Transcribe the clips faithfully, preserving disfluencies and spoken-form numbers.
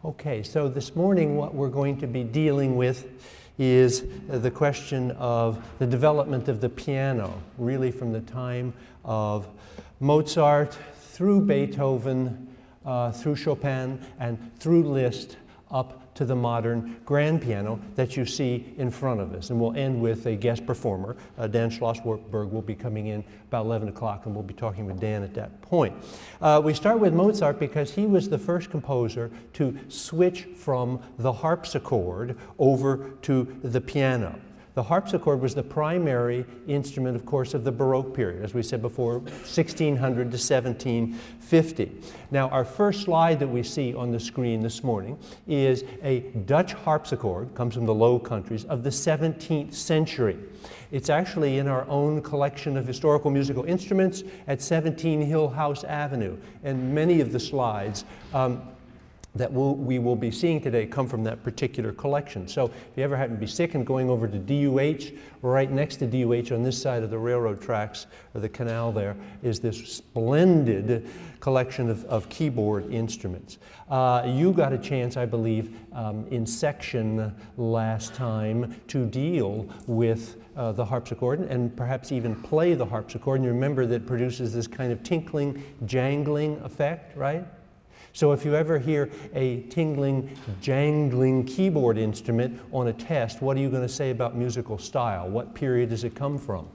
Okay, so this morning what we're going to be dealing with is the question of the development of the piano, really from the time of Mozart through Beethoven, uh, through Chopin, and through Liszt up to the modern grand piano that you see in front of us. And we'll end with a guest performer. Uh, Dan Schlossberg will be coming in about eleven o'clock, and we'll be talking with Dan at that point. Uh, we start with Mozart because he was the first composer to switch from the harpsichord over to the piano. The harpsichord was the primary instrument, of course, of the Baroque period, as we said before, sixteen hundred to seventeen fifty. Now, our first slide that we see on the screen this morning is a Dutch harpsichord, comes from the Low Countries, of the seventeenth century. It's actually in our own collection of historical musical instruments at seventeen Hill House Avenue, and many of the slides um, that we'll, we will be seeing today come from that particular collection. So if you ever happen to be sick and going over to D U H, right next to D U H on this side of the railroad tracks, or the canal there, is this splendid collection of, of keyboard instruments. Uh, you got a chance, I believe, um, in section last time to deal with uh, the harpsichord and perhaps even play the harpsichord. And you remember that it produces this kind of tinkling, jangling effect, right? So if you ever hear a tingling, jangling keyboard instrument on a test, what are you going to say about musical style? What period does it come from?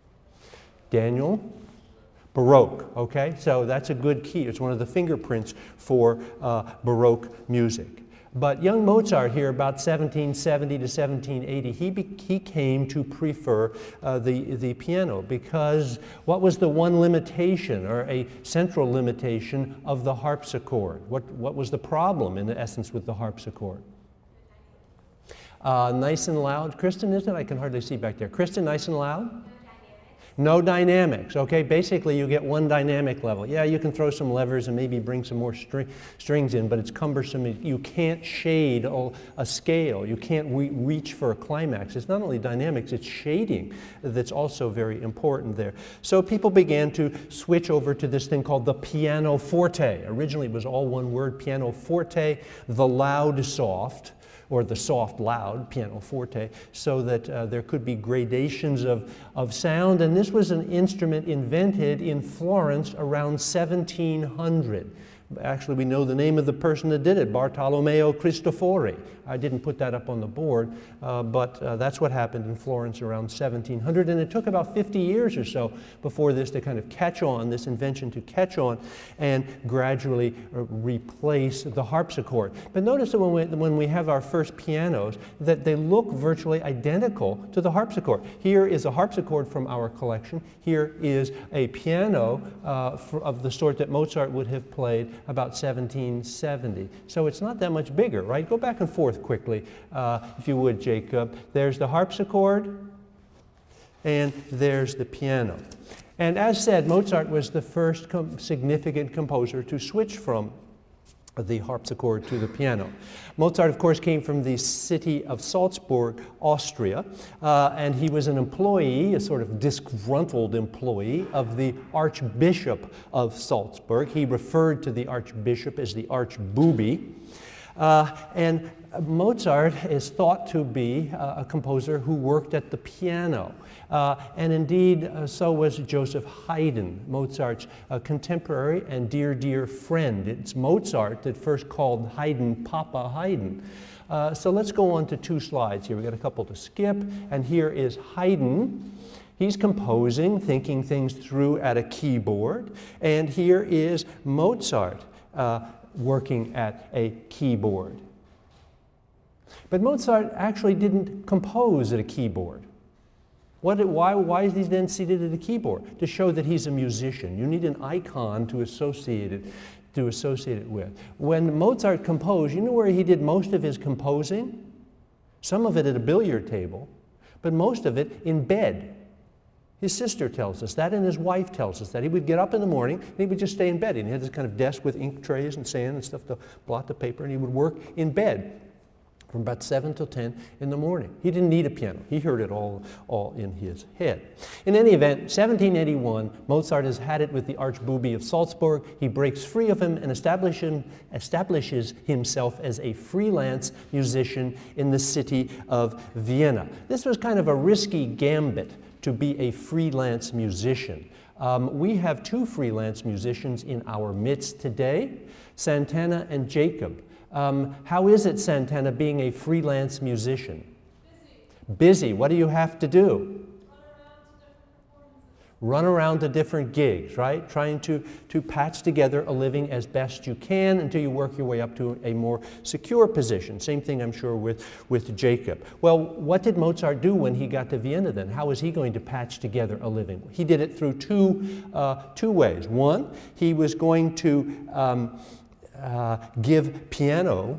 Daniel? Baroque, okay? So that's a good key. It's one of the fingerprints for uh, Baroque music. But young Mozart here, about seventeen seventy to seventeen eighty, he, be, he came to prefer uh, the, the piano because what was the one limitation, or a central limitation, of the harpsichord? What, what was the problem, in essence, with the harpsichord? Uh, nice and loud. Kristen, isn't it? I can hardly see back there. Kristen, nice and loud? No dynamics, okay? Basically, you get one dynamic level. Yeah, you can throw some levers and maybe bring some more string, strings in, but it's cumbersome. You can't shade a scale. You can't re reach for a climax. It's not only dynamics, it's shading that's also very important there. So people began to switch over to this thing called the pianoforte. Originally, it was all one word, pianoforte, the loud soft, or the soft loud, pianoforte, so that uh, there could be gradations of, of sound. And this was an instrument invented in Florence around seventeen hundred. Actually, we know the name of the person that did it, Bartolomeo Cristofori. I didn't put that up on the board, uh, but uh, that's what happened in Florence around seventeen hundred, and it took about fifty years or so before this to kind of catch on, this invention to catch on and gradually uh, replace the harpsichord. But notice that when we, when we have our first pianos, that they look virtually identical to the harpsichord. Here is a harpsichord from our collection. Here is a piano uh, for, of the sort that Mozart would have played about seventeen seventy. So it's not that much bigger, right? Go back and forth quickly, uh, if you would, Jacob. There's the harpsichord, and there's the piano. And as said, Mozart was the first com significant composer to switch from the harpsichord to the piano. Mozart, of course, came from the city of Salzburg, Austria, uh, and he was an employee, a sort of disgruntled employee of the Archbishop of Salzburg. He referred to the Archbishop as the Archbooby. Uh, and Mozart is thought to be uh, a composer who worked at the piano. Uh, and indeed, uh, so was Joseph Haydn, Mozart's uh, contemporary and dear, dear friend. It's Mozart that first called Haydn Papa Haydn. Uh, so let's go on to two slides here. We've got a couple to skip, and here is Haydn. He's composing, thinking things through at a keyboard, and here is Mozart uh, working at a keyboard. But Mozart actually didn't compose at a keyboard. What, why, why is he then seated at a keyboard? To show that he's a musician. You need an icon to associate it, to associate it with. When Mozart composed, you know where he did most of his composing? Some of it at a billiard table, but most of it in bed. His sister tells us that, and his wife tells us that. He would get up in the morning, and he would just stay in bed. And he had this kind of desk with ink trays and sand and stuff to blot the paper, and he would work in bed. from about seven till ten in the morning. He didn't need a piano. He heard it all, all in his head. In any event, seventeen eighty-one, Mozart has had it with the Archbooby of Salzburg. He breaks free of him and establish him, establishes himself as a freelance musician in the city of Vienna. This was kind of a risky gambit to be a freelance musician. Um, we have two freelance musicians in our midst today, Santana and Jacob. Um, how is it, Santana, being a freelance musician? Busy. Busy. What do you have to do? Run around to different gigs, right? Trying to, to patch together a living as best you can until you work your way up to a more secure position. Same thing, I'm sure, with, with Jacob. Well, what did Mozart do when he got to Vienna then? How was he going to patch together a living? He did it through two, uh, two ways. One, he was going to um, Uh, give piano,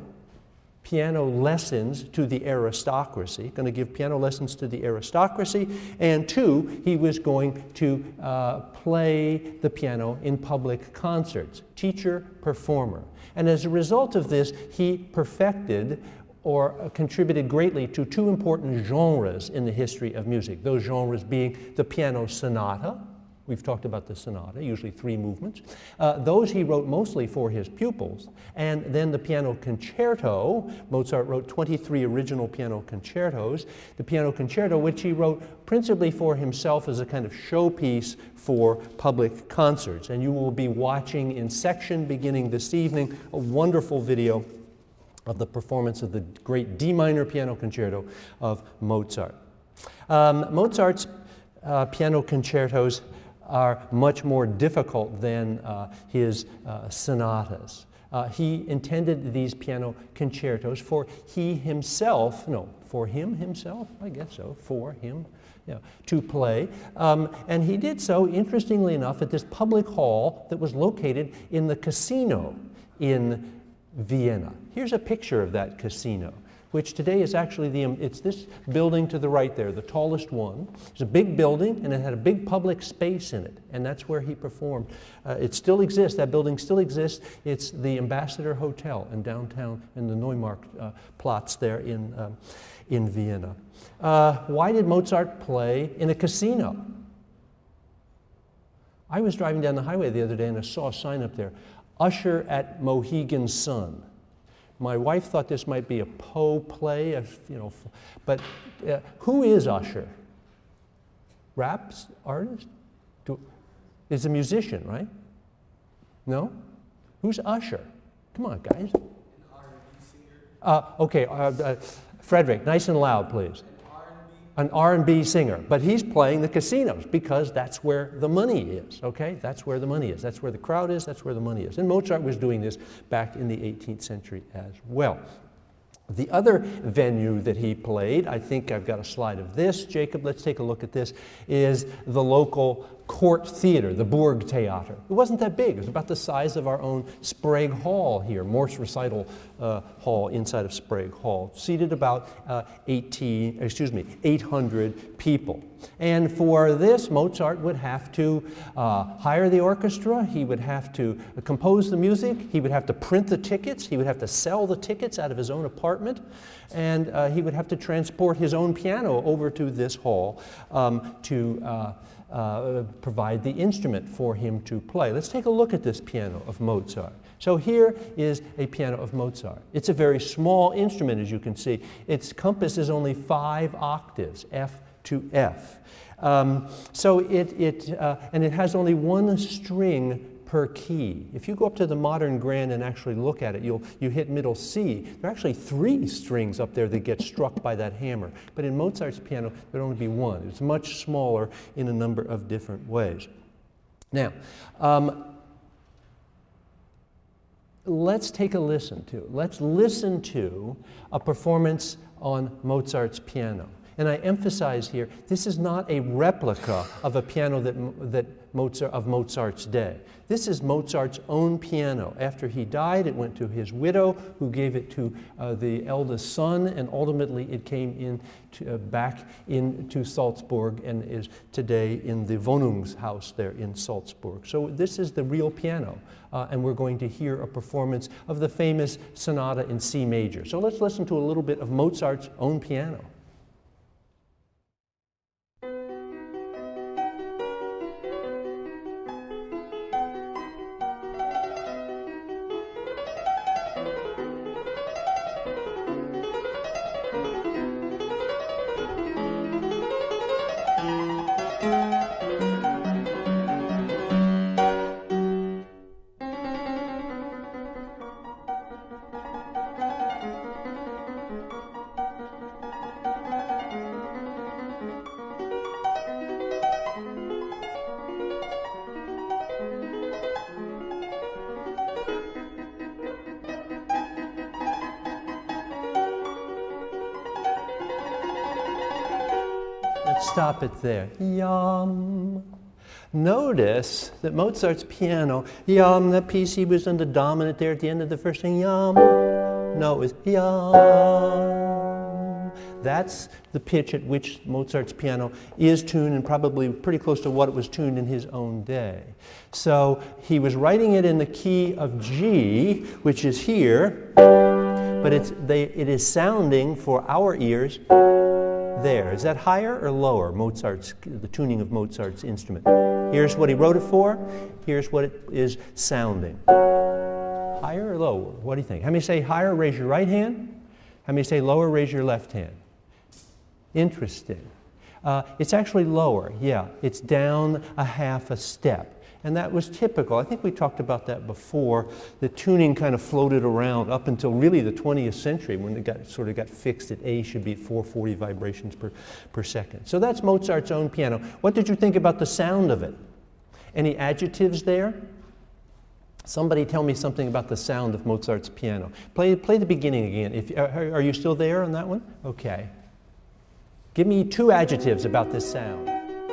piano lessons to the aristocracy, going to give piano lessons to the aristocracy, and two, he was going to uh, play the piano in public concerts, teacher, performer. And as a result of this, he perfected or uh, contributed greatly to two important genres in the history of music, those genres being the piano sonata. We've talked about the sonata, usually three movements. Uh, those he wrote mostly for his pupils. And then the piano concerto. Mozart wrote twenty-three original piano concertos. The piano concerto, which he wrote principally for himself as a kind of showpiece for public concerts. And you will be watching in section beginning this evening a wonderful video of the performance of the great D minor piano concerto of Mozart. Um, Mozart's uh, piano concertos are much more difficult than uh, his uh, sonatas. Uh, he intended these piano concertos for he himself, no, for him himself, I guess so, for him, yeah, to play. Um, and he did so, interestingly enough, at this public hall that was located in the casino in Vienna. Here's a picture of that casino, which today is actually the, it's this building to the right there, the tallest one. It's a big building, and it had a big public space in it, and that's where he performed. Uh, it still exists, that building still exists. It's the Ambassador Hotel in downtown, in the Neumarkt uh, Platz there in, um, in Vienna. Uh, why did Mozart play in a casino? I was driving down the highway the other day and I saw a sign up there, Usher at Mohegan Sun. My wife thought this might be a Poe play, you know, but uh, who is Usher? Rap artist? Do, is a musician, right? No? Who's Usher? Come on, guys. An R and B singer. Uh, okay, uh, uh, Frederick, nice and loud, please. An R and B singer, but he's playing the casinos because that's where the money is, okay? That's where the money is. That's where the crowd is. That's where the money is. And Mozart was doing this back in the eighteenth century as well. The other venue that he played, I think I've got a slide of this. Jacob, let's take a look at this, is the local court theater, the Burg Theater. It wasn't that big. It was about the size of our own Sprague Hall here, Morse Recital uh, Hall inside of Sprague Hall, seated about uh, eighteen, excuse me, eight hundred people. And for this, Mozart would have to uh, hire the orchestra, he would have to compose the music, he would have to print the tickets, he would have to sell the tickets out of his own apartment, and uh, he would have to transport his own piano over to this hall um, to uh, uh, provide the instrument for him to play. Let's take a look at this piano of Mozart. So here is a piano of Mozart. It's a very small instrument, as you can see. Its compass is only five octaves, F to F. Um, so it, it uh, and it has only one string per key. If you go up to the modern grand and actually look at it, you'll you hit middle C. There are actually three strings up there that get struck by that hammer. But in Mozart's piano, there'd only be one. It's much smaller in a number of different ways. Now, um, let's take a listen to. Let's listen to a performance on Mozart's piano. And I emphasize here, this is not a replica of a piano that, that Mozart, of Mozart's day. This is Mozart's own piano. After he died, it went to his widow, who gave it to uh, the eldest son, and ultimately it came in to, uh, back into Salzburg and is today in the Wohnungshaus there in Salzburg. So this is the real piano, uh, and we're going to hear a performance of the famous sonata in C major. So let's listen to a little bit of Mozart's own piano. Let's stop it there. Yum. Notice that Mozart's piano, yum, that P C was on the dominant there at the end of the first thing, yum. No, it was yum. That's the pitch at which Mozart's piano is tuned, and probably pretty close to what it was tuned in his own day. So he was writing it in the key of G, which is here, but it's, they, it is sounding for our ears there. Is that higher or lower, Mozart's, the tuning of Mozart's instrument? Here's what he wrote it for. Here's what it is sounding. Higher or lower? What do you think? How many say higher? Raise your right hand. How many say lower? Raise your left hand. Interesting. Uh, it's actually lower. Yeah, it's down a half a step. And that was typical. I think we talked about that before. The tuning kind of floated around up until really the twentieth century, when it got, sort of got fixed that A should be at four hundred forty vibrations per, per second. So that's Mozart's own piano. What did you think about the sound of it? Any adjectives there? Somebody tell me something about the sound of Mozart's piano. Play, play the beginning again. If, are, are you still there on that one? Okay. Give me two adjectives about this sound.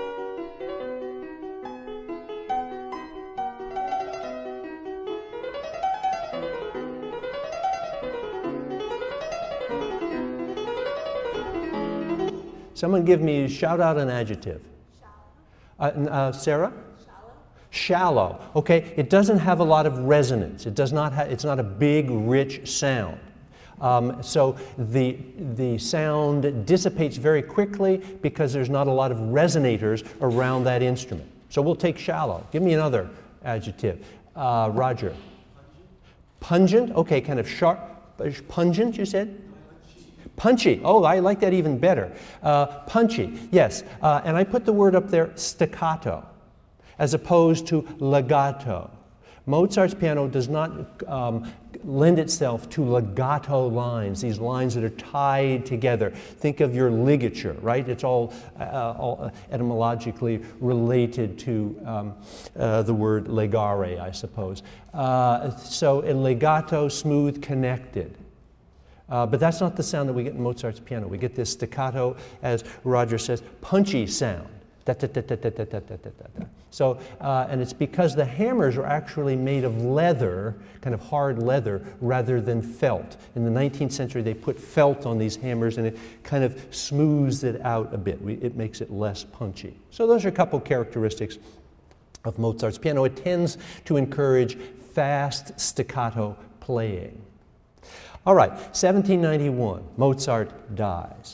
Someone give me, shout out an adjective. Shallow. Uh, uh, Sarah? Shallow. Shallow. Okay, it doesn't have a lot of resonance. It does not have, it's not a big, rich sound. Um, so the, the sound dissipates very quickly because there's not a lot of resonators around that instrument. So we'll take shallow. Give me another adjective. Uh, Roger. Pungent. Pungent, okay, kind of sharp. Pungent, you said? Punchy. Oh, I like that even better. Uh, punchy, yes. Uh, and I put the word up there, staccato, as opposed to legato. Mozart's piano does not um, lend itself to legato lines, these lines that are tied together. Think of your ligature, right? It's all, uh, all etymologically related to um, uh, the word legare, I suppose. Uh, so a legato, smooth, connected. Uh, but that's not the sound that we get in Mozart's piano. We get this staccato, as Roger says, punchy sound. Da, da, da, da, da, da, da, da, da. So, uh, and it's because the hammers are actually made of leather, kind of hard leather, rather than felt. In the nineteenth century, they put felt on these hammers, and it kind of smooths it out a bit. We, it makes it less punchy. So those are a couple characteristics of Mozart's piano. It tends to encourage fast staccato playing. All right, seventeen ninety-one, Mozart dies.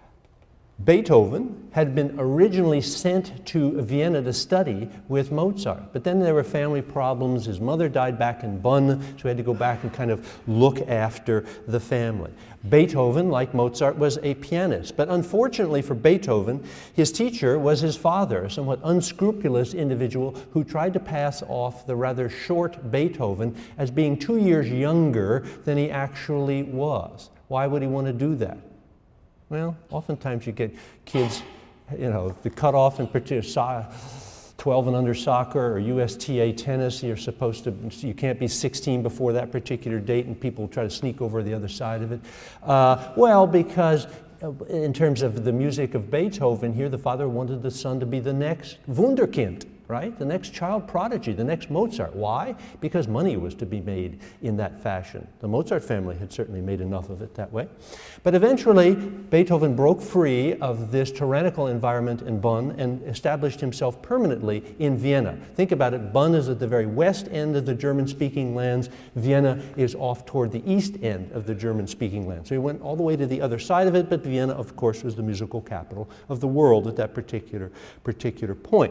Beethoven had been originally sent to Vienna to study with Mozart, but then there were family problems. His mother died back in Bonn, so he had to go back and kind of look after the family. Beethoven, like Mozart, was a pianist, but unfortunately for Beethoven, his teacher was his father, a somewhat unscrupulous individual who tried to pass off the rather short Beethoven as being two years younger than he actually was. Why would he want to do that? Well, oftentimes you get kids, you know, the cutoff in particular, twelve and under soccer or U S T A tennis, you're supposed to, you can't be sixteen before that particular date, and people try to sneak over the other side of it. Uh, well, because in terms of the music of Beethoven here, the father wanted the son to be the next Wunderkind, right? The next child prodigy, the next Mozart. Why? Because money was to be made in that fashion. The Mozart family had certainly made enough of it that way. But eventually, Beethoven broke free of this tyrannical environment in Bonn and established himself permanently in Vienna. Think about it, Bonn is at the very west end of the German-speaking lands. Vienna is off toward the east end of the German-speaking lands. So he went all the way to the other side of it, but Vienna, of course, was the musical capital of the world at that particular, particular point.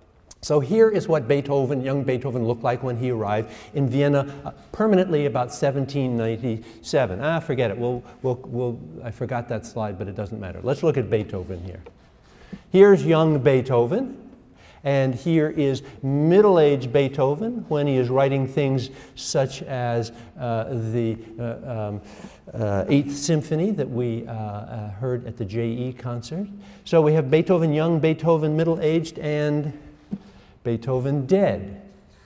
So here is what Beethoven, young Beethoven, looked like when he arrived in Vienna uh, permanently about seventeen ninety-seven. Ah, forget it. We'll, we'll, we'll, I forgot that slide, but it doesn't matter. Let's look at Beethoven here. Here's young Beethoven, and here is middle-aged Beethoven when he is writing things such as uh, the uh, um, uh, Eighth Symphony that we uh, uh, heard at the J E concert. So we have Beethoven young, Beethoven middle-aged, and Beethoven dead.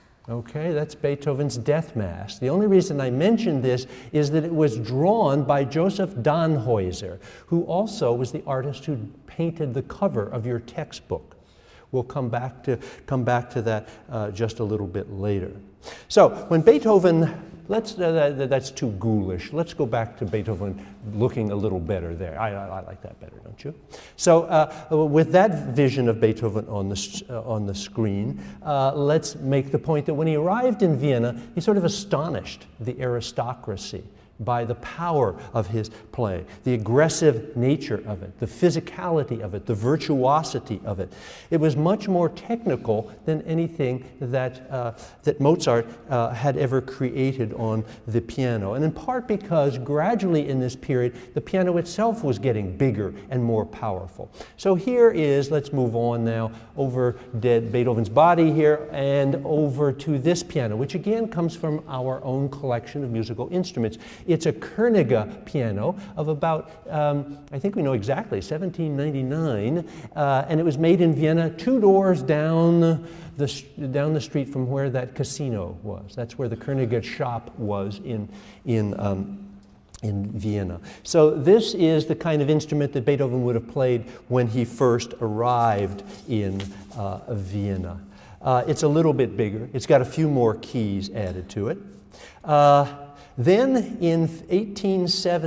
Okay, that's Beethoven's Death Mass. The only reason I mention this is that it was drawn by Joseph Danhäuser, who also was the artist who painted the cover of your textbook. We'll come back to, come back to that uh, just a little bit later. So when Beethoven, let's, uh, that, that's too ghoulish. Let's go back to Beethoven looking a little better there. I, I, I like that better, don't you? So uh, with that vision of Beethoven on the, uh, on the screen, uh, let's make the point that when he arrived in Vienna, he sort of astonished the aristocracy by the power of his playing, the aggressive nature of it, the physicality of it, the virtuosity of it. It was much more technical than anything that, uh, that Mozart uh, had ever created on the piano. And in part because gradually in this period, the piano itself was getting bigger and more powerful. So here is, let's move on now, over dead Beethoven's body here and over to this piano, which again comes from our own collection of musical instruments. It's a Koenigsegg piano of about, um, I think we know exactly, seventeen ninety-nine, uh, and it was made in Vienna, two doors down the, down the street from where that casino was. That's where the Koenigsegg shop was in, in, um, in Vienna. So this is the kind of instrument that Beethoven would have played when he first arrived in uh, Vienna. Uh, it's a little bit bigger. It's got a few more keys added to it. Uh, Then in eighteen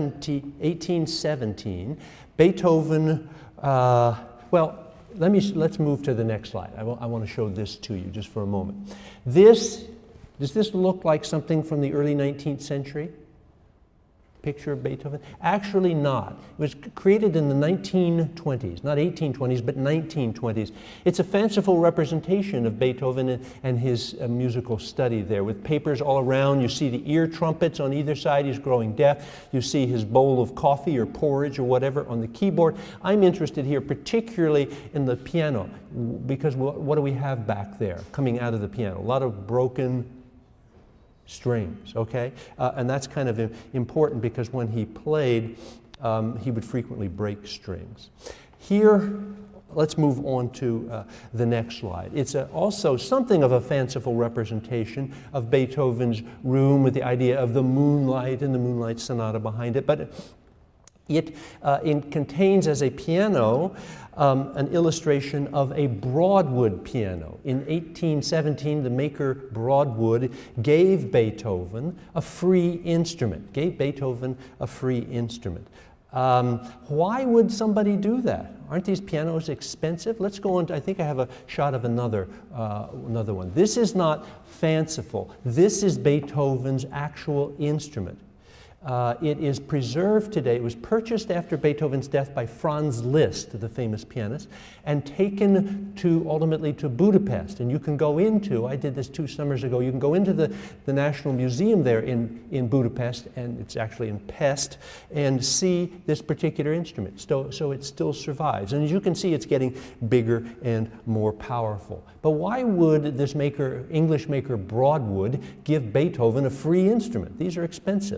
seventeen, Beethoven, uh, well, let me, let's move to the next slide. I, I want to show this to you just for a moment. This, does this look like something from the early nineteenth century? Picture of Beethoven? Actually not. It was created in the nineteen twenties, not eighteen twenties, but nineteen twenties. It's a fanciful representation of Beethoven and, and his uh, musical study there, with papers all around. You see the ear trumpets on either side. He's growing deaf. You see his bowl of coffee or porridge or whatever on the keyboard. I'm interested here particularly in the piano, because what, what do we have back there coming out of the piano? A lot of broken strings, okay? Uh, and that's kind of important because when he played, um, he would frequently break strings. Here, let's move on to uh, the next slide. It's a, also something of a fanciful representation of Beethoven's room with the idea of the moonlight and the Moonlight Sonata behind it, but it, uh, it contains as a piano Um, an illustration of a Broadwood piano. In eighteen seventeen, the maker Broadwood gave Beethoven a free instrument, gave Beethoven a free instrument. Um, why would somebody do that? Aren't these pianos expensive? Let's go on to, I think I have a shot of another, uh, another one. This is not fanciful. This is Beethoven's actual instrument. Uh, it is preserved today. It was purchased after Beethoven's death by Franz Liszt, the famous pianist, and taken to ultimately to Budapest. And you can go into, I did this two summers ago, you can go into the, the National Museum there in, in Budapest, and it's actually in Pest, and see this particular instrument. So, so it still survives. And as you can see, it's getting bigger and more powerful. But why would this maker, English maker Broadwood, give Beethoven a free instrument? These are expensive.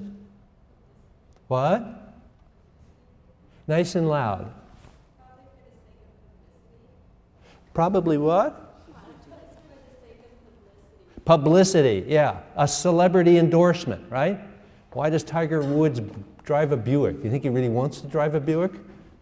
What? Nice and loud. Probably what? Publicity, yeah. A celebrity endorsement, right? Why does Tiger Woods drive a Buick? Do you think he really wants to drive a Buick?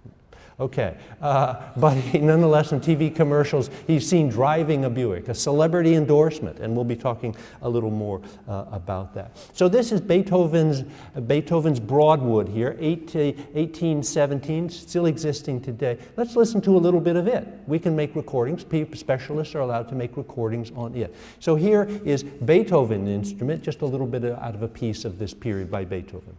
Okay, uh, but he, nonetheless in T V commercials, he's seen driving a Buick, a celebrity endorsement, and we'll be talking a little more uh, about that. So this is Beethoven's, uh, Beethoven's Broadwood here, eighteen seventeen, still existing today. Let's listen to a little bit of it. We can make recordings. People, specialists are allowed to make recordings on it. So here is Beethoven instrument, just a little bit out of a piece of this period by Beethoven.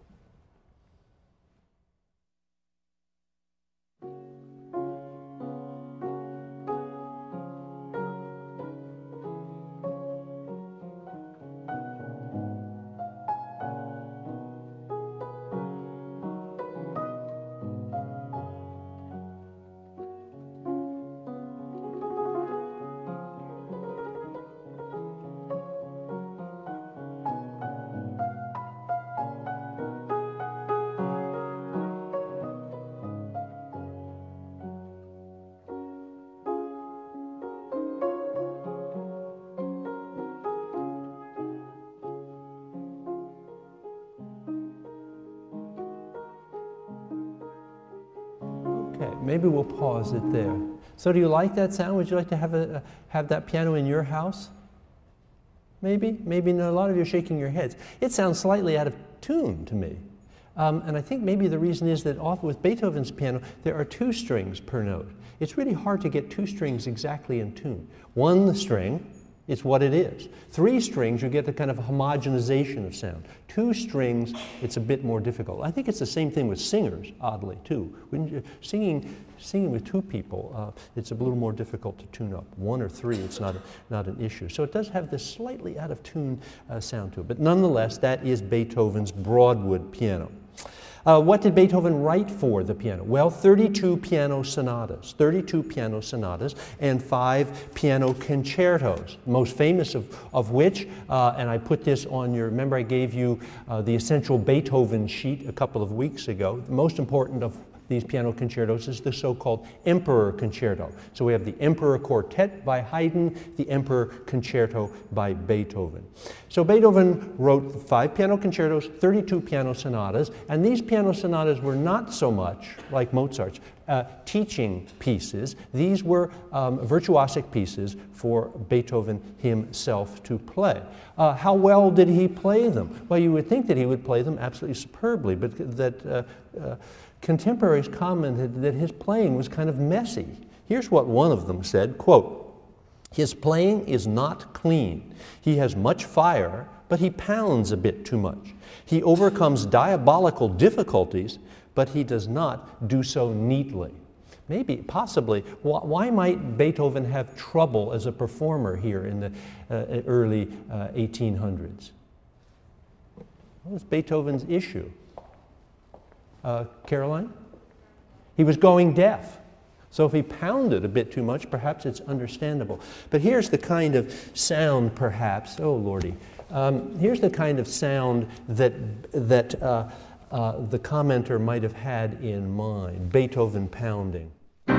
Okay, maybe we'll pause it there. So do you like that sound? Would you like to have, a, have that piano in your house? Maybe? Maybe no, a lot of you are shaking your heads. It sounds slightly out of tune to me. Um, and I think maybe the reason is that often with Beethoven's piano, there are two strings per note. It's really hard to get two strings exactly in tune. One string, it's what it is. Three strings, you get the kind of homogenization of sound. Two strings, it's a bit more difficult. I think it's the same thing with singers, oddly, too. When you're singing, singing with two people, uh, it's a little more difficult to tune up. One or three, it's not, a, not an issue. So it does have this slightly out of tune uh, sound to it. But nonetheless, that is Beethoven's Broadwood piano. Uh, what did Beethoven write for the piano? Well, thirty-two piano sonatas, thirty-two piano sonatas, and five piano concertos, most famous of, of which, uh, and I put this on your, remember I gave you uh, the essential Beethoven sheet a couple of weeks ago. The most important of these piano concertos is the so-called Emperor Concerto. So we have the Emperor Quartet by Haydn, the Emperor Concerto by Beethoven. So Beethoven wrote five piano concertos, thirty-two piano sonatas, and these piano sonatas were not so much, like Mozart's, uh, teaching pieces. These were um, virtuosic pieces for Beethoven himself to play. Uh, how well did he play them? Well, you would think that he would play them absolutely superbly, but that uh, uh, contemporaries commented that his playing was kind of messy. Here's what one of them said, quote, "His playing is not clean. He has much fire, but he pounds a bit too much. He overcomes diabolical difficulties, but he does not do so neatly." Maybe, possibly, wh why might Beethoven have trouble as a performer here in the uh, early uh, eighteen hundreds? What was Beethoven's issue? Uh, Caroline? He was going deaf. So if he pounded a bit too much, perhaps it's understandable. But here's the kind of sound, perhaps, oh lordy, um, here's the kind of sound that, that uh, uh, the commenter might have had in mind, Beethoven pounding.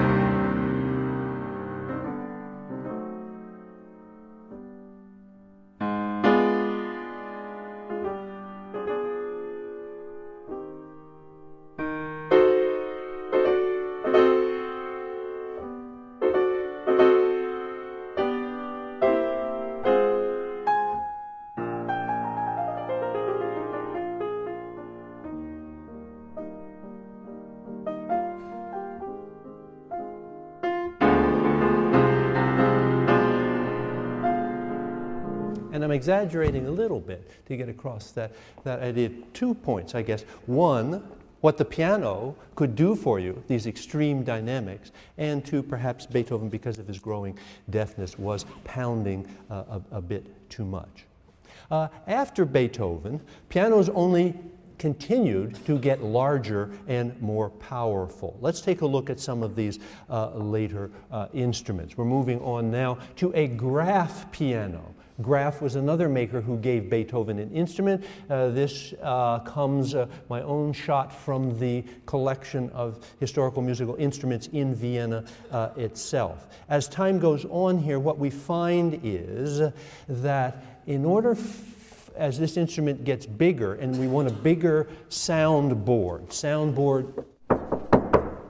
And I'm exaggerating a little bit to get across that, that idea. Two points, I guess. One, what the piano could do for you, these extreme dynamics, and two, perhaps Beethoven, because of his growing deafness, was pounding uh, a, a bit too much. Uh, after Beethoven, pianos only continued to get larger and more powerful. Let's take a look at some of these uh, later uh, instruments. We're moving on now to a Graf piano. Graf was another maker who gave Beethoven an instrument. Uh, this uh, comes, uh, my own shot, from the collection of historical musical instruments in Vienna uh, itself. As time goes on here, what we find is that in order, f as this instrument gets bigger, and we want a bigger sound board, sound board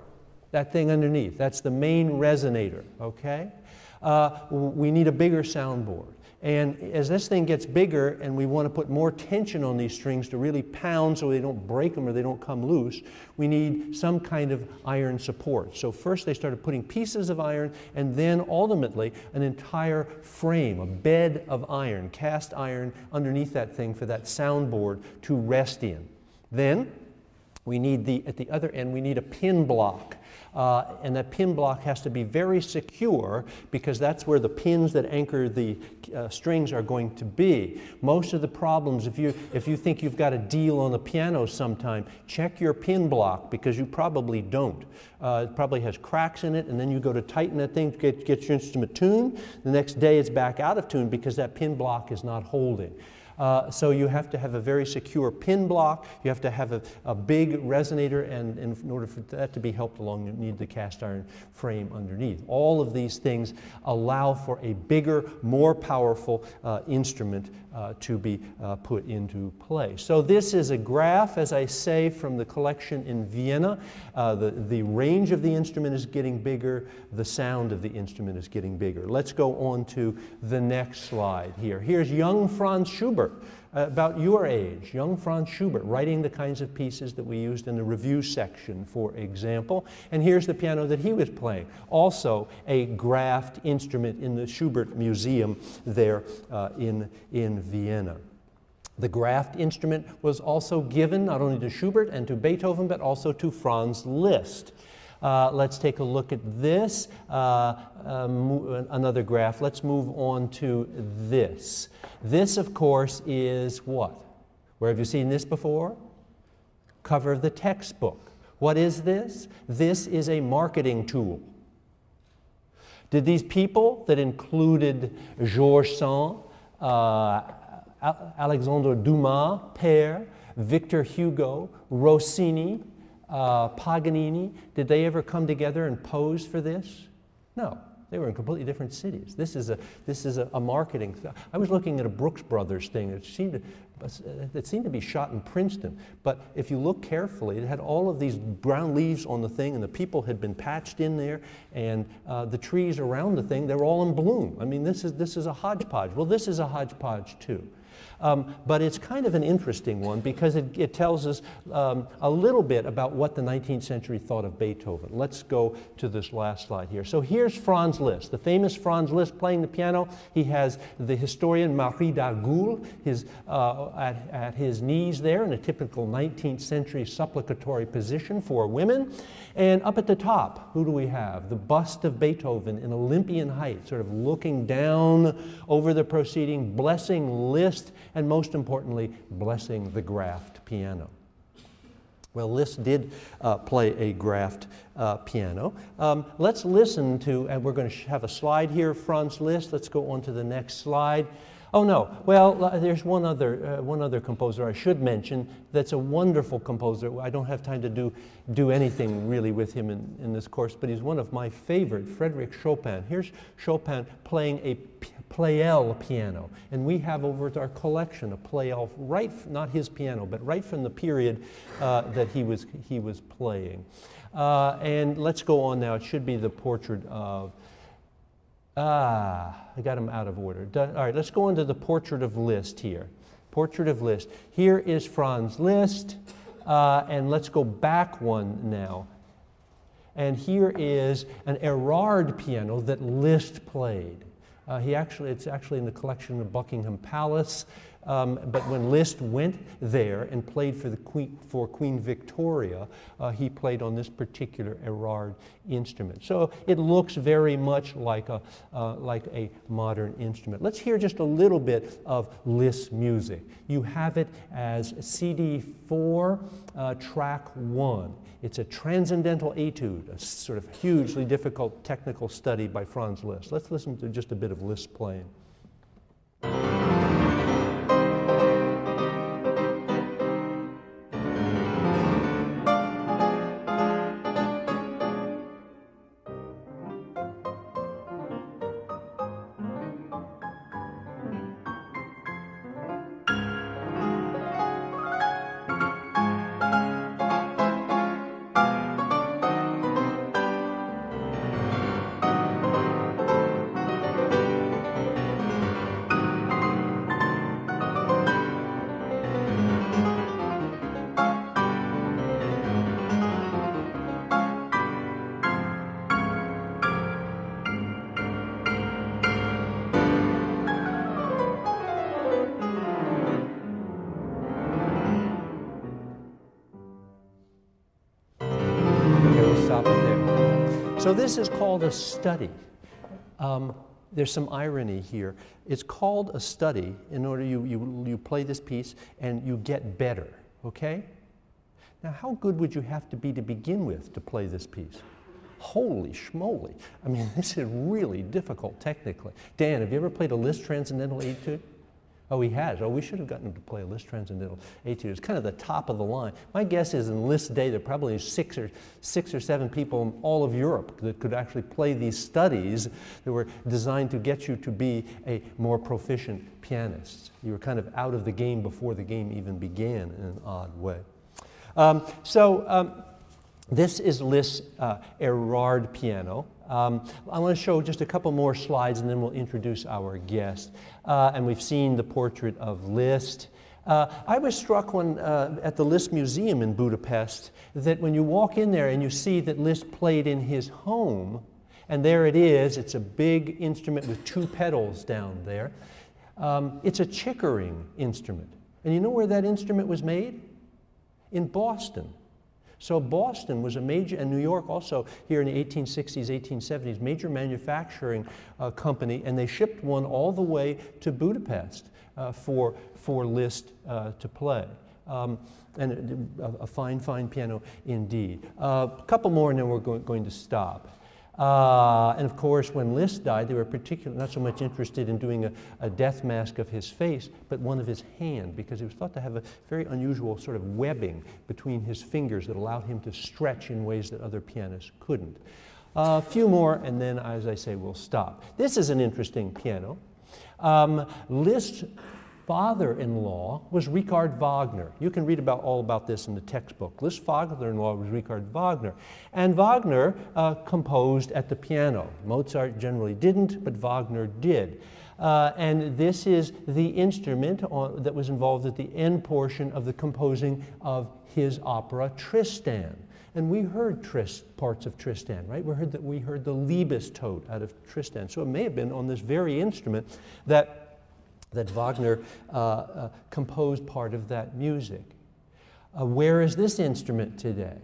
That thing underneath, that's the main resonator, okay? Uh, we need a bigger soundboard. And as this thing gets bigger and we want to put more tension on these strings to really pound so they don't break them or they don't come loose, we need some kind of iron support. So first they started putting pieces of iron and then ultimately an entire frame, a bed of iron, cast iron underneath that thing for that soundboard to rest in. Then we need the, at the other end, we need a pin block. Uh, and that pin block has to be very secure because that's where the pins that anchor the uh, strings are going to be. Most of the problems, if you, if you think you've got a deal on the piano sometime, check your pin block because you probably don't. Uh, it probably has cracks in it, and then you go to tighten that thing to get, get your instrument tuned. The next day it's back out of tune because that pin block is not holding. Uh, so you have to have a very secure pin block, you have to have a, a big resonator, and, and in order for that to be helped along, you need the cast iron frame underneath. All of these things allow for a bigger, more powerful uh, instrument uh, to be uh, put into play. So this is a graph, as I say, from the collection in Vienna. Uh, the, the range of the instrument is getting bigger, the sound of the instrument is getting bigger. Let's go on to the next slide here. Here's young Franz Schubert. Uh, about your age, young Franz Schubert, writing the kinds of pieces that we used in the review section, for example. And here's the piano that he was playing, also a graphed instrument in the Schubert Museum there uh, in, in Vienna. The graphed instrument was also given not only to Schubert and to Beethoven, but also to Franz Liszt. Uh, let's take a look at this, uh, uh, another graph. Let's move on to this. This, of course, is what? Where have you seen this before? Cover of the textbook. What is this? This is a marketing tool. Did these people that included Georges Sand, uh, Alexandre Dumas, Père, Victor Hugo, Rossini, Uh, Paganini, did they ever come together and pose for this? No, they were in completely different cities. This is a, this is a, a marketing th- I was looking at a Brooks Brothers thing. It seemed, to, it seemed to be shot in Princeton, but if you look carefully, it had all of these brown leaves on the thing, and the people had been patched in there, and uh, the trees around the thing, they were all in bloom. I mean, this is, this is a hodgepodge. Well, this is a hodgepodge too. Um, but it's kind of an interesting one because it, it tells us um, a little bit about what the nineteenth century thought of Beethoven. Let's go to this last slide here. So here's Franz Liszt, the famous Franz Liszt playing the piano. He has the historian Marie d'Argoul his, uh, at, at his knees there in a typical nineteenth century supplicatory position for women. And up at the top, who do we have? The bust of Beethoven in Olympian height, sort of looking down over the proceeding, blessing Liszt, and most importantly, blessing the graphed piano. Well, Liszt did uh, play a graphed uh, piano. Um, let's listen to, and we're going to have a slide here, Franz Liszt. Let's go on to the next slide. Oh no, well, uh, there's one other, uh, one other composer I should mention that's a wonderful composer. I don't have time to do, do anything really with him in, in this course, but he's one of my favorite, Frédéric Chopin. Here's Chopin playing a Pleyel piano, and we have over at our collection a Pleyel, right, not his piano, but right from the period uh, that he was, he was playing. Uh, and let's go on now. It should be the portrait of Ah, I got them out of order. All right, let's go into the portrait of Liszt here. Portrait of Liszt. Here is Franz Liszt, uh, and let's go back one now. And here is an Erard piano that Liszt played. Uh, he actually, it's actually in the collection of Buckingham Palace. Um, but when Liszt went there and played for, the Queen, for Queen Victoria, uh, he played on this particular Erard instrument. So it looks very much like a, uh, like a modern instrument. Let's hear just a little bit of Liszt's music. You have it as C D four, uh, track one. It's a transcendental etude, a sort of hugely difficult technical study by Franz Liszt. Let's listen to just a bit of Liszt playing. So this is called a study. Um, there's some irony here. It's called a study in order you, you, you play this piece and you get better, okay? Now, how good would you have to be to begin with to play this piece? Holy schmoly. I mean, this is really difficult technically. Dan, have you ever played a Liszt Transcendental Etude? Oh, he has. Oh, we should have gotten him to play a Liszt Transcendental Etude. It's kind of the top of the line. My guess is in Liszt day there are probably six or, six or seven people in all of Europe that could actually play these studies that were designed to get you to be a more proficient pianist. You were kind of out of the game before the game even began in an odd way. Um, so um, this is Liszt's uh, Erard piano. Um, I want to show just a couple more slides and then we'll introduce our guest. Uh, and we've seen the portrait of Liszt. Uh, I was struck when, uh, at the Liszt Museum in Budapest that when you walk in there and you see that Liszt played in his home, and there it is, it's a big instrument with two pedals down there. Um, it's a Chickering instrument. And you know where that instrument was made? In Boston. So Boston was a major, and New York also here in the eighteen sixties, eighteen seventies, major manufacturing uh, company, and they shipped one all the way to Budapest uh, for, for Liszt uh, to play. Um, and a, a fine, fine piano indeed. A uh, couple more and then we're go going to stop. Uh, and of course, when Liszt died, they were particularly not so much interested in doing a, a death mask of his face, but one of his hand, because he was thought to have a very unusual sort of webbing between his fingers that allowed him to stretch in ways that other pianists couldn't. A uh, few more, and then, as I say, we'll stop. This is an interesting piano. Um, Liszt's father-in-law was Richard Wagner. You can read about all about this in the textbook. Liszt's father-in-law was Richard Wagner. And Wagner uh, composed at the piano. Mozart generally didn't, but Wagner did. Uh, and this is the instrument on, that was involved at the end portion of the composing of his opera Tristan. And we heard Tris, parts of Tristan, right? We heard that we heard the Liebestod out of Tristan. So it may have been on this very instrument that that Wagner uh, uh, composed part of that music. Uh, where is this instrument today?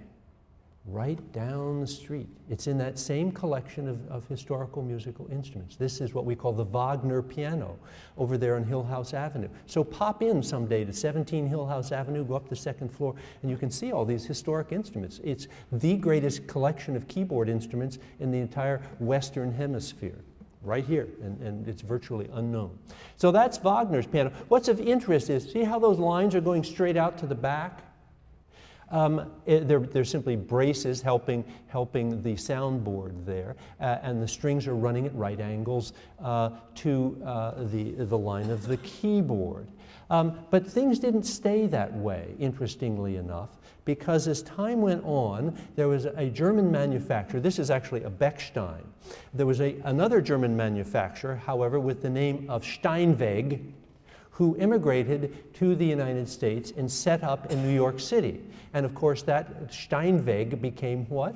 Right down the street. It's in that same collection of, of historical musical instruments. This is what we call the Wagner piano over there on Hill House Avenue. So pop in someday to seventeen Hill House Avenue, go up the second floor, and you can see all these historic instruments. It's the greatest collection of keyboard instruments in the entire Western Hemisphere. Right here, and, and it's virtually unknown. So that's Wagner's piano. What's of interest is, see how those lines are going straight out to the back? Um, it, they're, they're simply braces helping, helping the soundboard there, uh, and the strings are running at right angles uh, to uh, the, the line of the keyboard. Um, but things didn't stay that way, interestingly enough, because as time went on, there was a German manufacturer. This is actually a Bechstein. There was a, another German manufacturer, however, with the name of Steinweg, who immigrated to the United States and set up in New York City. And of course, that Steinweg became what?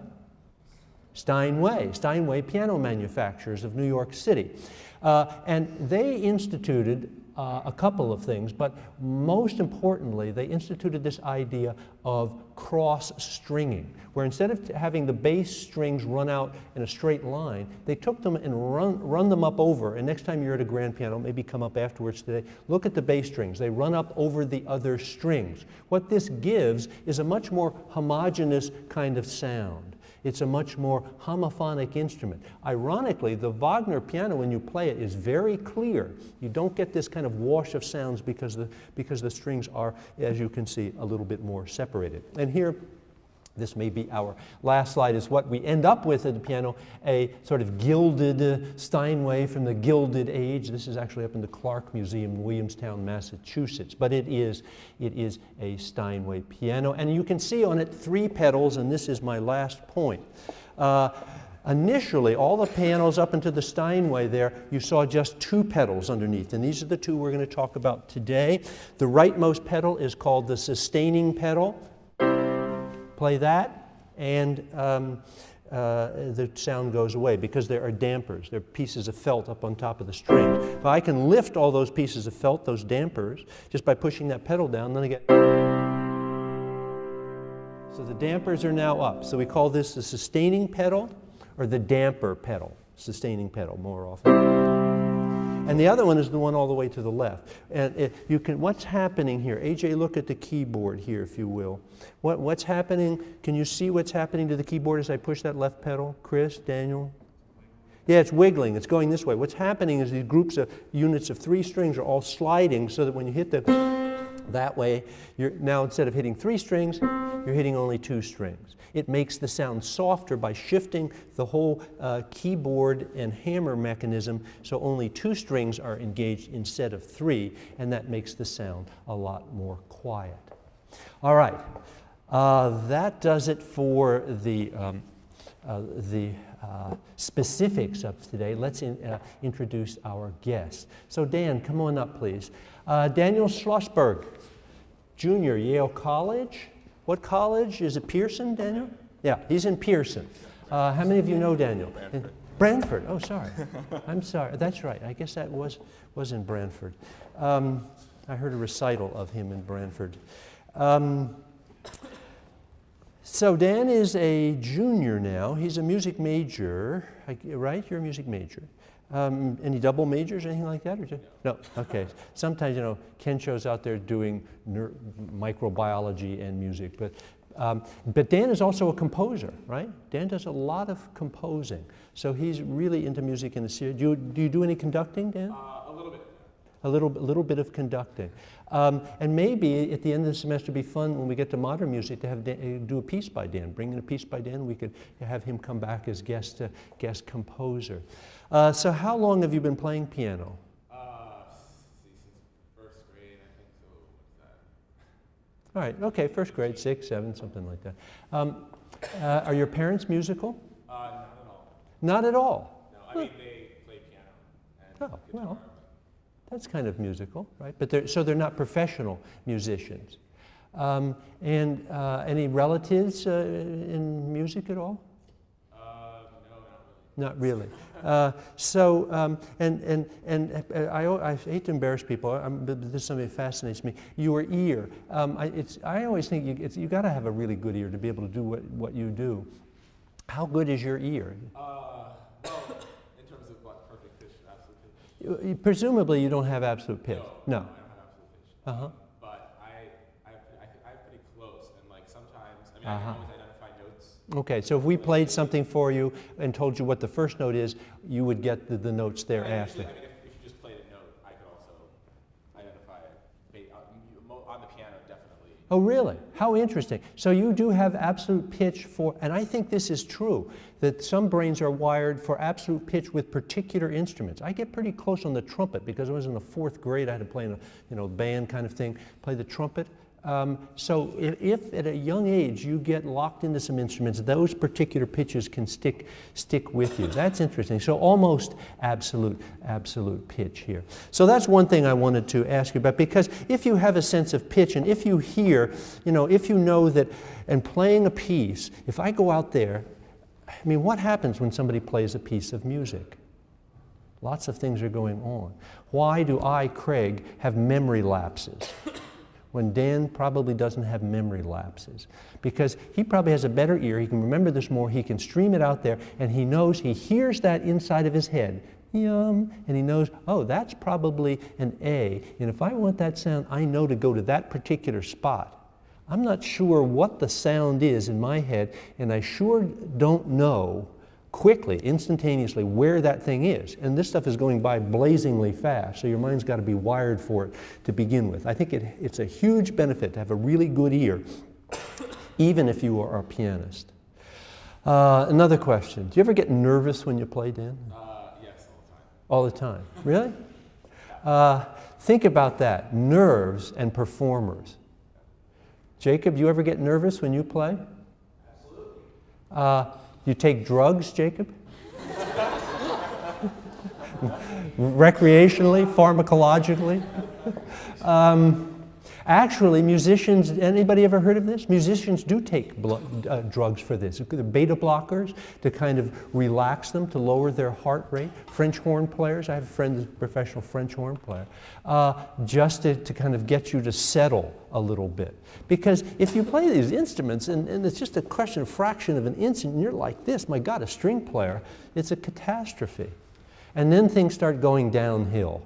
Steinway, Steinway Piano Manufacturers of New York City. Uh, and they instituted Uh, a couple of things, but most importantly, they instituted this idea of cross-stringing, where instead of having the bass strings run out in a straight line, they took them and run, run them up over, and next time you're at a grand piano, maybe come up afterwards today, look at the bass strings. They run up over the other strings. What this gives is a much more homogeneous kind of sound. It's a much more homophonic instrument. Ironically, the Wagner piano, when you play it, is very clear. You don't get this kind of wash of sounds because the, because the strings are, as you can see, a little bit more separated. And here, this may be our last slide, is what we end up with at the piano, a sort of gilded uh, Steinway from the Gilded Age. This is actually up in the Clark Museum in Williamstown, Massachusetts. But it is, it is a Steinway piano. And you can see on it three pedals, and this is my last point. Uh, Initially, all the pianos up into the Steinway there, you saw just two pedals underneath, and these are the two we're going to talk about today. The rightmost pedal is called the sustaining pedal. Play that, and um, uh, the sound goes away because there are dampers. There are pieces of felt up on top of the strings. But I can lift all those pieces of felt, those dampers, just by pushing that pedal down, then I get... So the dampers are now up. So we call this the sustaining pedal, or the damper pedal, sustaining pedal more often. And the other one is the one all the way to the left. And it, you can, what's happening here? A J, look at the keyboard here, if you will. What, what's happening? Can you see what's happening to the keyboard as I push that left pedal? Chris, Daniel? Yeah, it's wiggling. It's going this way. What's happening is these groups of units of three strings are all sliding so that when you hit the that way, you're now instead of hitting three strings, you're hitting only two strings. It makes the sound softer by shifting the whole uh, keyboard and hammer mechanism so only two strings are engaged instead of three, and that makes the sound a lot more quiet. All right, uh, that does it for the, um, uh, the uh, specifics of today. Let's in, uh, introduce our guests. So Dan, come on up, please. Uh, Daniel Schlossberg, Junior, Yale College. What college? Is it Pearson, Daniel? Yeah, he's in Pearson. Uh, how many of you know Daniel? Branford. Branford. Oh, sorry. I'm sorry. That's right. I guess that was, was in Branford. Um, I heard a recital of him in Branford. Um, so Dan is a junior now. He's a music major, right? You're a music major. Um, any double majors, anything like that? Or just, no, okay. Sometimes, you know, Kensho's out there doing microbiology and music, but, um, but Dan is also a composer, right? Dan does a lot of composing, so he's really into music in the series. Do you, do you do any conducting, Dan? Uh, a little bit. A little, a little bit of conducting. Um, and maybe at the end of the semester it'd be fun when we get to modern music to have Dan, do a piece by Dan. Bring in a piece by Dan. We could have him come back as guest, uh, guest composer. Uh, so how long have you been playing piano? Uh, see, since first grade, I think so. What's that? All right, okay, first grade, six, seven, something like that. Um, uh, are your parents musical? Uh, not at all. Not at all? No, I mean, they play piano and Oh, guitar. well, that's kind of musical, right? But they're, so they're not professional musicians. Um, and uh, any relatives uh, in music at all? Uh, no, not really. Not really. Uh, so, um, and, and, and uh, I, I hate to embarrass people, I'm, but this is something that fascinates me. Your ear. Um, I, it's, I always think you, it's, you got to have a really good ear to be able to do what, what you do. How good is your ear? Uh, well, in terms of what, perfect pitch, absolute pitch? You, presumably you don't have absolute pitch. No, No. I don't have absolute pitch. Uh-huh. Um, but I, I, I, I'm pretty close, and like sometimes, I mean, Uh-huh. I can always identify notes. Okay, so if we played something for you and told you what the first note is, you would get the, the notes thereafter. I mean, if, if you just played a note, I could also identify it. On the piano, definitely. Oh, really? How interesting. So you do have absolute pitch for, and I think this is true, that some brains are wired for absolute pitch with particular instruments. I get pretty close on the trumpet because I was in the fourth grade. I had to play in a you know, band kind of thing, play the trumpet. Um, so if, if at a young age you get locked into some instruments, those particular pitches can stick, stick with you. That's interesting. So almost absolute, absolute pitch here. So that's one thing I wanted to ask you about, because if you have a sense of pitch and if you hear, you know, if you know that, and playing a piece, if I go out there, I mean, what happens when somebody plays a piece of music? Lots of things are going on. Why do I, Craig, have memory lapses when Dan probably doesn't have memory lapses? Because he probably has a better ear, he can remember this more, he can stream it out there, and he knows, he hears that inside of his head, yum, and he knows, oh, that's probably an A, and if I want that sound, I know to go to that particular spot. I'm not sure what the sound is in my head, and I sure don't know quickly, instantaneously, where that thing is. And this stuff is going by blazingly fast, so your mind's got to be wired for it to begin with. I think it, it's a huge benefit to have a really good ear, even if you are a pianist. Uh, another question. Do you ever get nervous when you play, Dan? Uh, yes, all the time. All the time. Really? Uh, think about that. Nerves and performers. Jacob, you ever get nervous when you play? Absolutely. Uh, you take drugs, Jacob? Recreationally, pharmacologically? um, Actually, musicians, anybody ever heard of this? Musicians do take blo- uh, drugs for this. The beta blockers to kind of relax them, to lower their heart rate. French horn players, I have a friend who's a professional French horn player, uh, just to, to kind of get you to settle a little bit. Because if you play these instruments and, and it's just a question, a fraction of an instant, and you're like this, my God, a string player, it's a catastrophe. And then things start going downhill.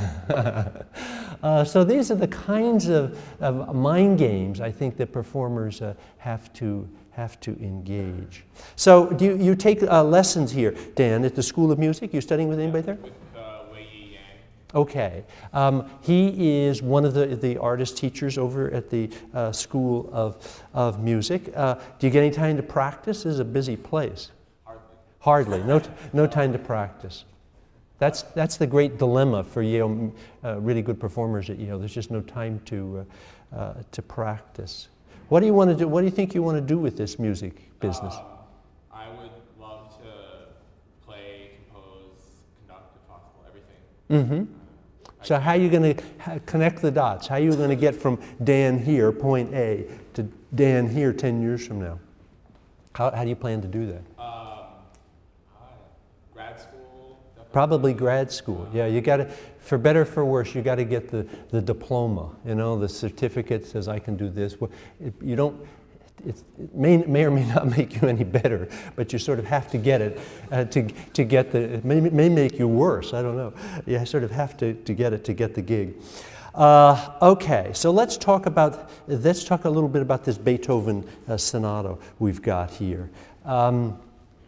uh, so these are the kinds of, of mind games I think that performers uh, have to have to engage. So do you, you take uh, lessons here, Dan, at the School of Music? You studying with anybody there? With uh, Wei Yi Yang. Okay. Um, he is one of the, the artist teachers over at the uh, School of, of Music. Uh, do you get any time to practice? This is a busy place. Hardly. Hardly. No, t- no time to practice. That's, that's the great dilemma for Yale, uh, really good performers at Yale. There's just no time to, uh, uh, to practice. What do you want to do? What do you think you want to do with this music business? Um, I would love to play, compose, conduct, if possible, everything. Mm-hmm. So how are you going to connect the dots? How are you going to get from Dan here, point A, to Dan here ten years from now? How, how do you plan to do that? Um, uh, grad school. Definitely. Probably grad school. Yeah, you got to, for better or for worse, you got to get the, the diploma, you know, the certificate says I can do this. Well, it, you don't, it, it may, may or may not make you any better, but you sort of have to get it uh, to, to get the, it may, may make you worse, I don't know. You sort of have to, to get it to get the gig. Uh, okay, so let's talk about, let's talk a little bit about this Beethoven uh, sonata we've got here. Um,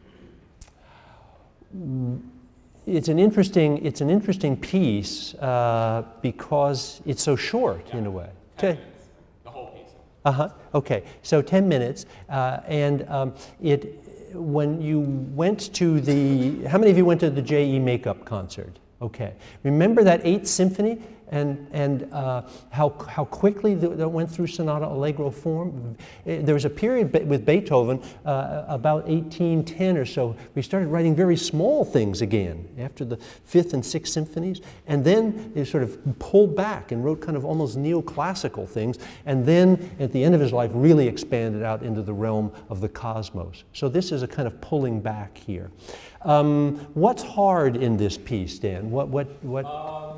It's an interesting, it's an interesting piece uh, because it's so short Yeah. in a way. Ten Te- minutes. The whole piece. Uh-huh. Okay. So ten minutes, uh, and um, it. When you went to the, how many of you went to the J E Makeup concert? Okay. Remember that Eighth Symphony and and uh, how how quickly that that went through sonata allegro form? Eh, There was a period be- with Beethoven uh, about eighteen ten or so. We started writing very small things again after the Fifth and Sixth Symphonies, and then he sort of pulled back and wrote kind of almost neoclassical things, and then at the end of his life really expanded out into the realm of the cosmos. So this is a kind of pulling back here. Um, what's hard in this piece, Dan? What what what? Um,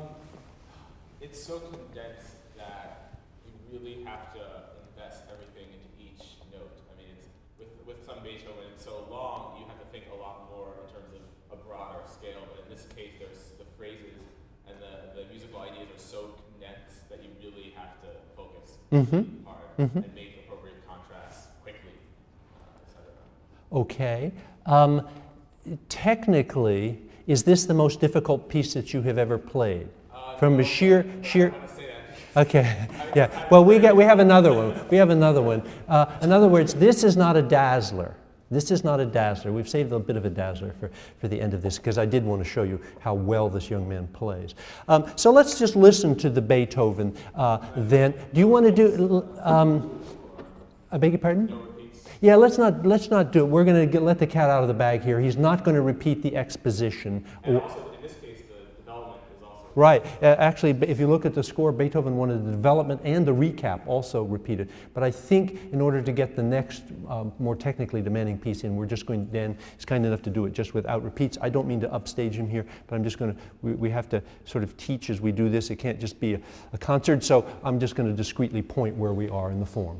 it's so condensed that you really have to invest everything into each note. I mean, it's with with some Beethoven, it's so long, you have to think a lot more in terms of a broader scale. But in this case, there's the phrases and the, the musical ideas are so condensed that you really have to focus Mm-hmm. hard Mhm. and make appropriate contrasts quickly, uh, et cetera. Okay. Um, technically, is this the most difficult piece that you have ever played? Uh, From no, a sheer, I sheer. don't want to say that. Okay. Yeah. Well, we got we have another one. We have another one. Uh, in other words, this is not a dazzler. This is not a dazzler. We've saved a bit of a dazzler for, for the end of this because I did want to show you how well this young man plays. Um, so let's just listen to the Beethoven uh, then. Do you want to do? Um, I beg your pardon? No repeats. Yeah, let's not let's not do it. We're going to let the cat out of the bag here. He's not going to repeat the exposition. And Or- also, in this case, the development is also. Right. Uh, actually, if you look at the score, Beethoven wanted the development and the recap also repeated. But I think in order to get the next um, more technically demanding piece in, we're just going, Dan is kind enough to do it just without repeats. I don't mean to upstage him here, but I'm just going to, we, we have to sort of teach as we do this. It can't just be a, a concert, so I'm just going to discreetly point where we are in the form.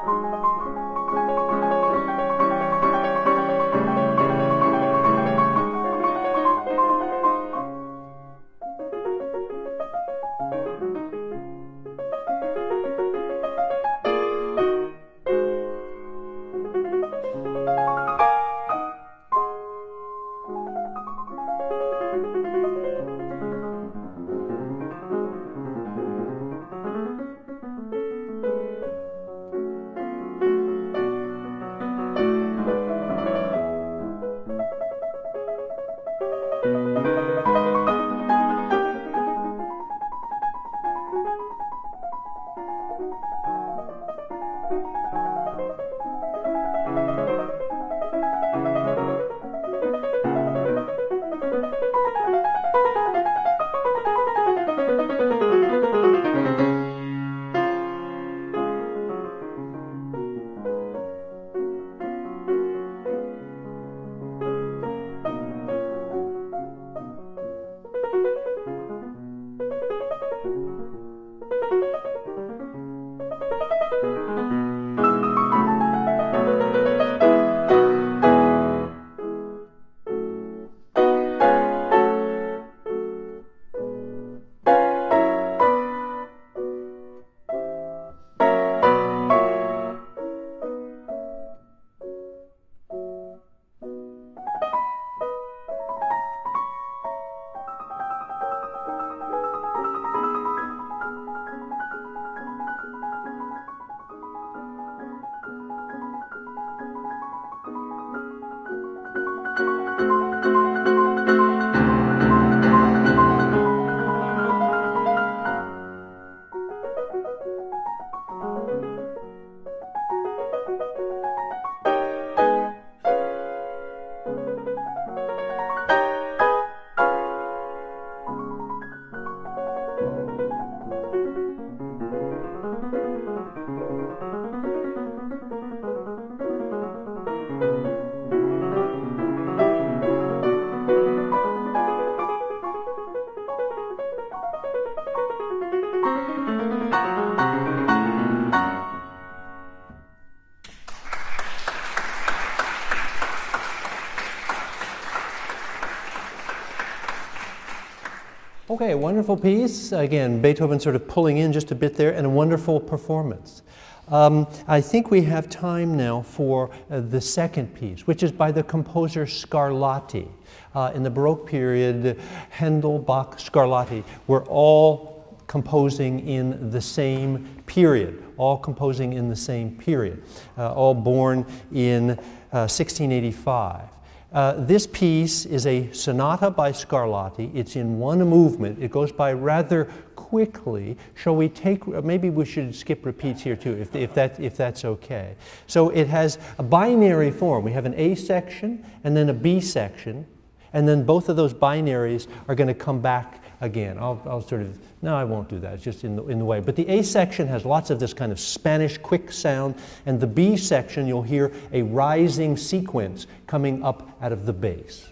Okay, a wonderful piece. Again, Beethoven sort of pulling in just a bit there, and a wonderful performance. Um, I think we have time now for uh, the second piece, which is by the composer Scarlatti. Uh, in the Baroque period, Handel, Bach, Scarlatti were all composing in the same period, all composing in the same period, uh, all born in uh, sixteen eighty-five. Uh, this piece is a sonata by Scarlatti. It's in one movement. It goes by rather quickly. Shall we take, maybe we should skip repeats here too, if, if, that, if that's okay. So it has a binary form. We have an A section and then a B section, and then both of those binaries are going to come back again. I'll, I'll sort of, no, I won't do that. It's just in the, in the way. But the A section has lots of this kind of Spanish quick sound, and the B section, you'll hear a rising sequence coming up out of the bass.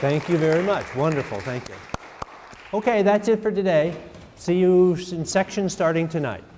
Thank you very much. Wonderful. Thank you. Okay, that's it for today. See you in section starting tonight.